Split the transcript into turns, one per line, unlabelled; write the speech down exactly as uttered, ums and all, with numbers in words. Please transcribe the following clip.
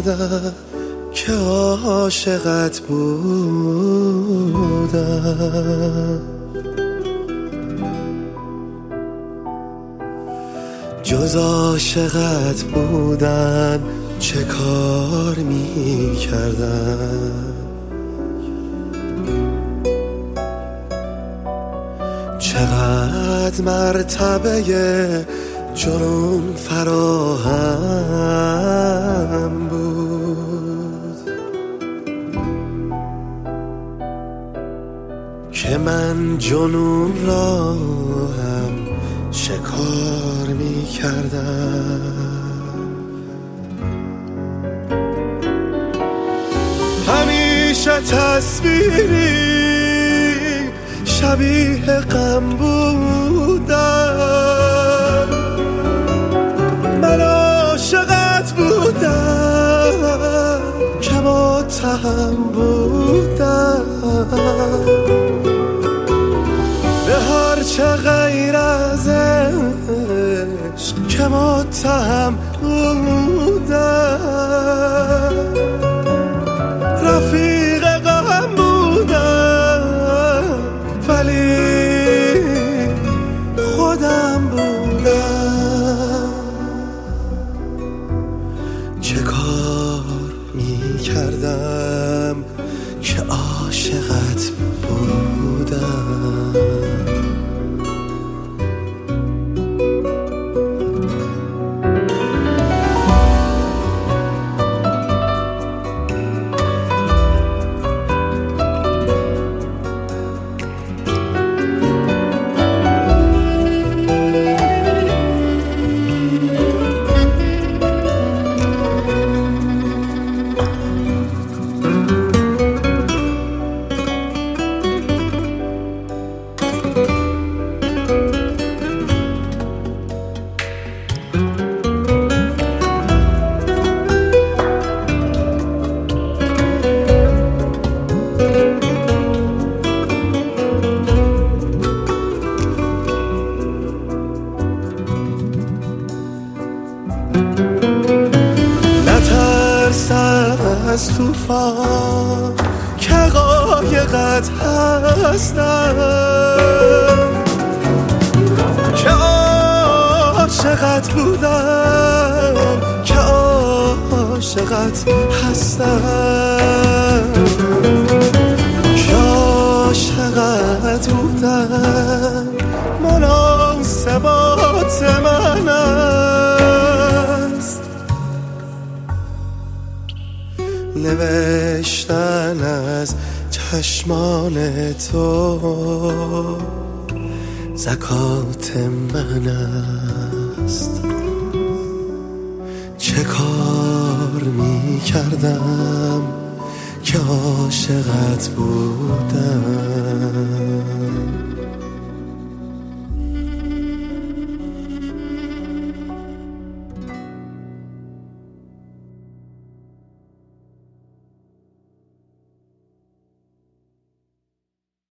کردم که عاشقت بودم. جز عاشقت بودن چه کار می کردم؟ چقدر مرتبه جنون فراهم بود که من جنون را هم شکار می کردم. همیشه تصویری شبیه غم بودم، من عاشقت بودم که متهم بودم به هر چه غیر از عشق که متهم بودم. رفیق غم بودم ولی خودم بودم. چه کار می کردم که عاشقت بودم؟ از توفان که قایقت هستم، که عاشقت بودم، که عاشقت هستم، که عاشقت بودم. مناسبات من است نوشتن از چشمان تو، زکات من است. چه کار می کردم که عاشقت بودم؟